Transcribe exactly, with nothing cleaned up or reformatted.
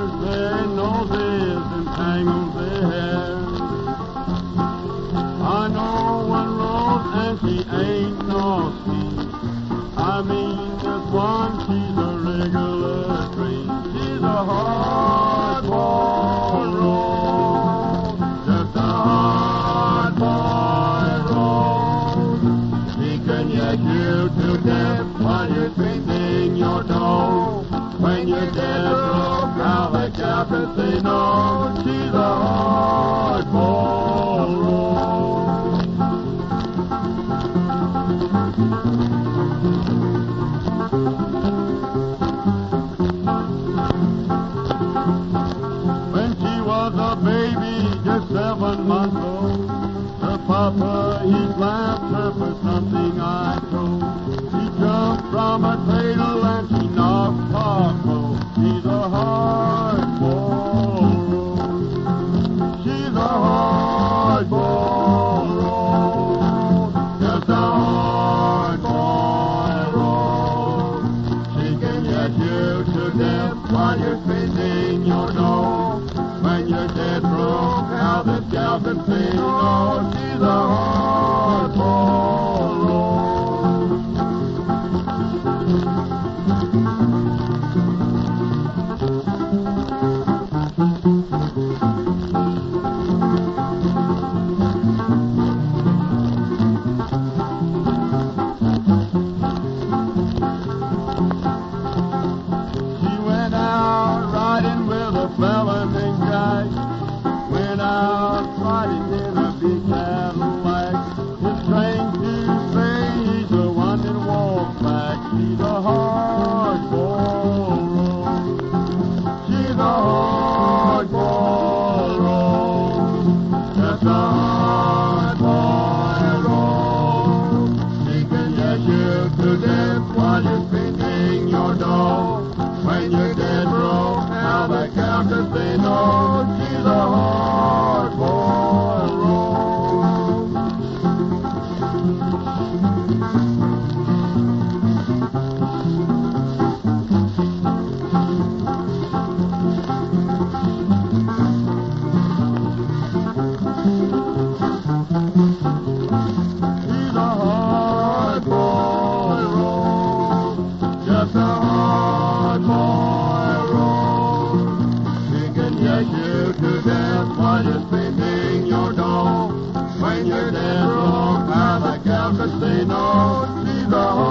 pierce their noses and tangle their hair. I know one rose and she ain't no skeet. I mean this one, she's a regular treat. She's a hard-boiled rose, just a hard-boiled rose. She can yak you to death while you're twinkling your toe. When you're dead broke, how the cow can say no. She's a hard-boiled rose. When she was a baby, just seven months old, her papa, he slapped her for something I told. She jumped from a cradle and she knocked Papa. She's a hard-boiled rose. She's a hard-boiled rose. Just a hard-boiled rose. She can get you to death while you're spinning your nose. When you're dead broke, how this gal can say no. She's a hard-boiled rose. She went out riding with a fella named Jack. Went out riding in a big Cadillac. His train to say he's the one that walks back. She's a hard-boiled rose. She's a hard-boiled rose. Just a hard-boiled rose. She can get you to death while you're spinning your dough. When you're dead broke, how the cow can say no. She's a hard-boiled rose. She's a hard-boiled rose. Just a hard-boiled rose. She can get you to death while you're spinning your dough. When you're dead broke, how the cow can say no. She's a